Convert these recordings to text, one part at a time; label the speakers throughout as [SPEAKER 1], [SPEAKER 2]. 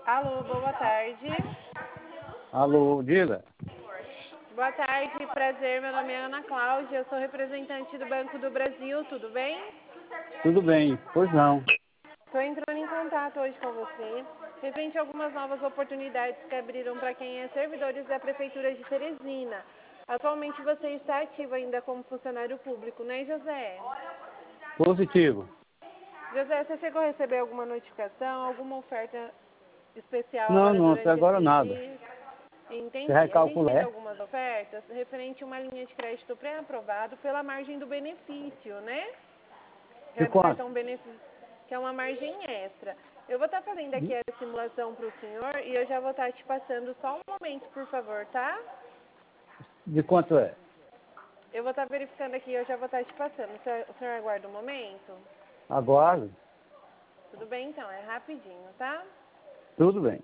[SPEAKER 1] Alô, boa tarde.
[SPEAKER 2] Alô, diga.
[SPEAKER 1] Boa tarde, prazer. Meu nome é Ana Cláudia, eu sou representante do Banco do Brasil, tudo bem?
[SPEAKER 2] Tudo bem, pois não.
[SPEAKER 1] Estou entrando em contato hoje com você, referente a algumas novas oportunidades que abriram para quem é servidores da Prefeitura de Teresina. Atualmente você está ativo ainda como funcionário público, né, José?
[SPEAKER 2] Positivo.
[SPEAKER 1] José, você chegou a receber alguma notificação, alguma oferta especial agora
[SPEAKER 2] Não, até
[SPEAKER 1] durante
[SPEAKER 2] agora
[SPEAKER 1] esses
[SPEAKER 2] nada.
[SPEAKER 1] dias?
[SPEAKER 2] Você
[SPEAKER 1] Entendi. A gente
[SPEAKER 2] recalcula,
[SPEAKER 1] fez
[SPEAKER 2] é?
[SPEAKER 1] algumas ofertas referente a uma linha de crédito pré-aprovado pela margem do benefício, né?
[SPEAKER 2] De quanto?
[SPEAKER 1] Cartão benefício, que é uma margem extra. Eu vou estar fazendo aqui
[SPEAKER 2] De,
[SPEAKER 1] a simulação para o senhor e eu já vou estar te passando só um momento, por favor, tá?
[SPEAKER 2] de quanto é?
[SPEAKER 1] Eu vou estar verificando aqui e eu já vou estar te passando. O senhor aguarda um momento?
[SPEAKER 2] Agora?
[SPEAKER 1] Tudo bem, então. É rapidinho, tá?
[SPEAKER 2] Tudo bem.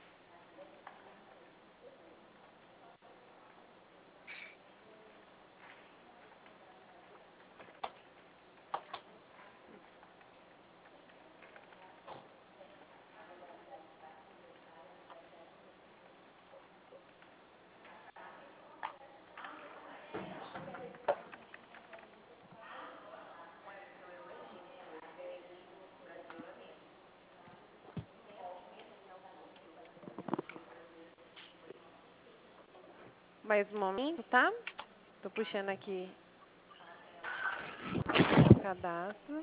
[SPEAKER 1] Mais um momento, tá? Tô puxando aqui o cadastro.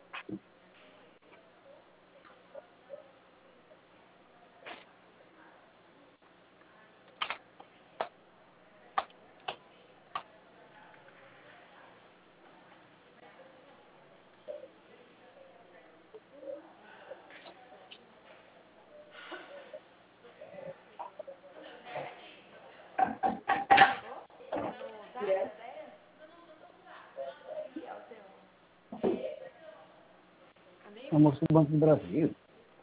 [SPEAKER 2] Almoço do Banco do Brasil.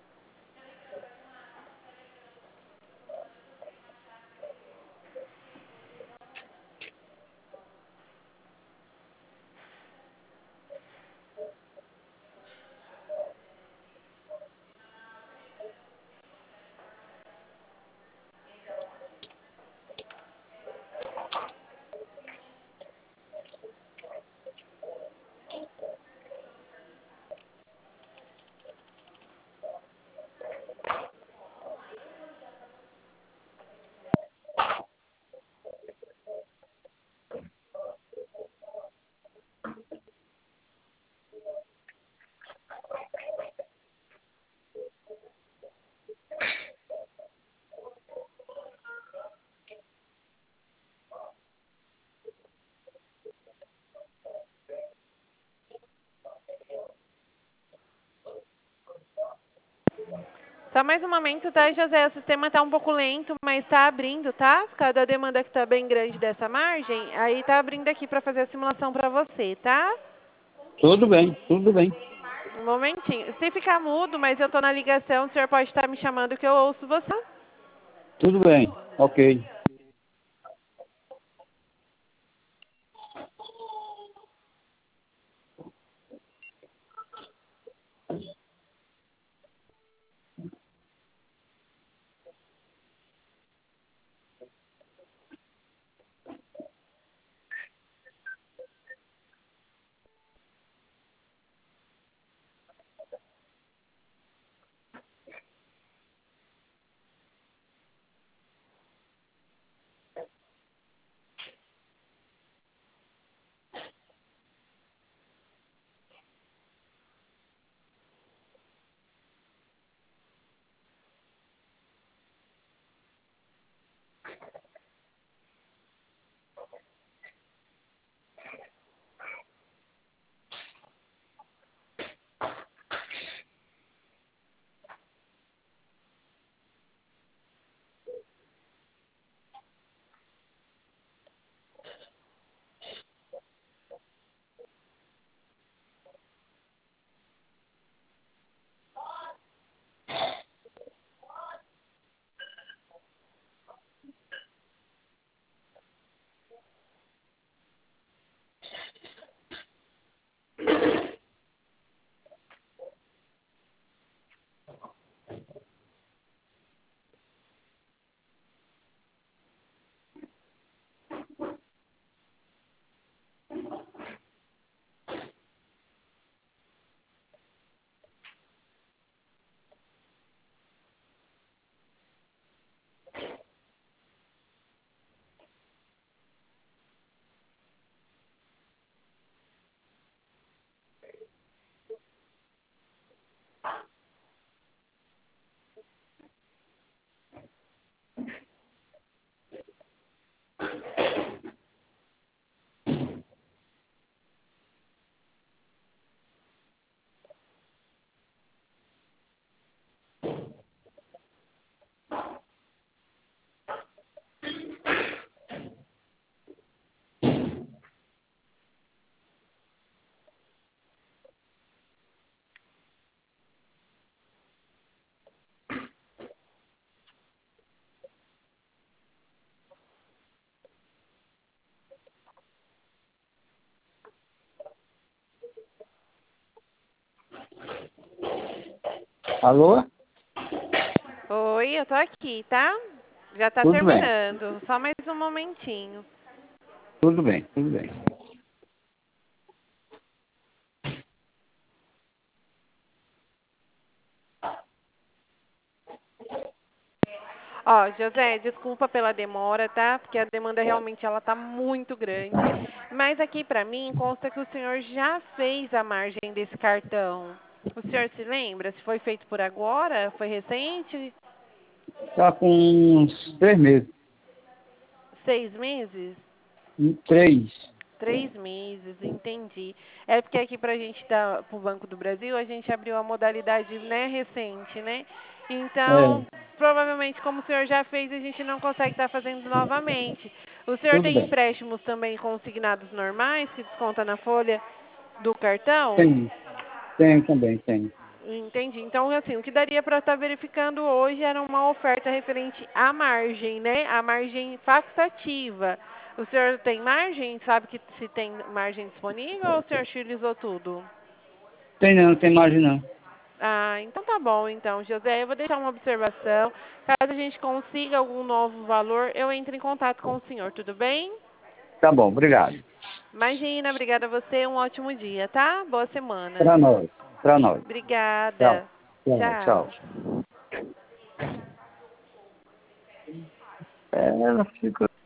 [SPEAKER 1] Só mais um momento, tá, José? O sistema tá um pouco lento, mas tá abrindo, tá? Por causa da demanda que tá bem grande dessa margem, aí tá abrindo aqui para fazer a simulação para você, tá?
[SPEAKER 2] Tudo bem, tudo bem.
[SPEAKER 1] Um momentinho. Se ficar mudo, mas eu tô na ligação, o senhor pode estar me chamando que eu ouço você.
[SPEAKER 2] Tudo bem, ok. Alô?
[SPEAKER 1] Oi, eu tô aqui, tá? Já tá
[SPEAKER 2] Tudo bem.
[SPEAKER 1] terminando. Só mais um momentinho.
[SPEAKER 2] Tudo bem, tudo bem.
[SPEAKER 1] Ó, José, desculpa pela demora, tá? Porque a demanda realmente ela tá muito grande. Mas aqui pra mim consta que o senhor já fez a margem desse cartão. O senhor se lembra? Se foi feito por agora? Foi recente?
[SPEAKER 2] Tá com uns 3 meses.
[SPEAKER 1] 6 meses?
[SPEAKER 2] 3.
[SPEAKER 1] 3 meses, entendi. É porque aqui para a gente dar para o Banco do Brasil, a gente abriu a modalidade, né, recente, né? Então,
[SPEAKER 2] É,
[SPEAKER 1] provavelmente, como o senhor já fez, a gente não consegue estar fazendo novamente. O senhor
[SPEAKER 2] tudo
[SPEAKER 1] tem
[SPEAKER 2] bem.
[SPEAKER 1] empréstimos também consignados normais, que desconta na folha do cartão?
[SPEAKER 2] Tem também, tem.
[SPEAKER 1] Entendi. Então, assim, o que daria para estar verificando hoje era uma oferta referente à margem, né? A margem facultativa. O senhor tem margem? Sabe que se tem margem disponível ou o senhor utilizou tudo?
[SPEAKER 2] Tem não, tem margem não.
[SPEAKER 1] Ah, então tá bom, então, José. Eu vou deixar uma observação. Caso a gente consiga algum novo valor, eu entro em contato com o senhor, tudo bem?
[SPEAKER 2] Tá bom, obrigado.
[SPEAKER 1] Imagina, obrigada a você. Um ótimo dia, tá? Boa semana.
[SPEAKER 2] Pra nós, pra nós. Tchau,
[SPEAKER 1] Obrigada.
[SPEAKER 2] tchau,
[SPEAKER 1] Tchau.
[SPEAKER 2] tchau. Ela fica